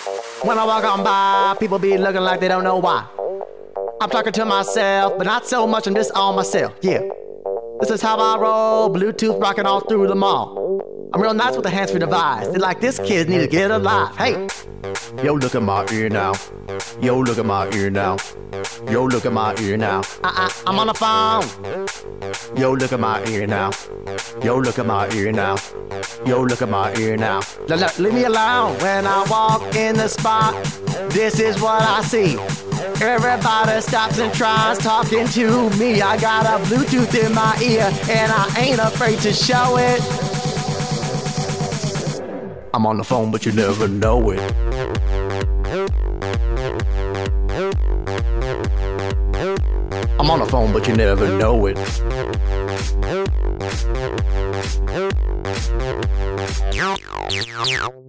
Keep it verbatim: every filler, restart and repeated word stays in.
When I walk on by, people be looking like they don't know why. I'm talking to myself, but not so much, I'm just on myself, yeah. This is how I roll, Bluetooth rocking all through the mall. I'm real nice with a hands-free device. They're like, this kid need to get alive. Hey, yo, look at my ear now. Yo, look at my ear now. Yo, look at my ear now. Uh-uh, I'm on the phone. Yo, look at my ear now. Yo, look at my ear now. Yo, look at my ear now. L- l- leave me alone. When I walk in the spot, this is what I see. Everybody stops and tries talking to me. I got a Bluetooth in my ear, and I ain't afraid to show it. I'm on the phone, but you never know it. I'm on the phone, but you never know it.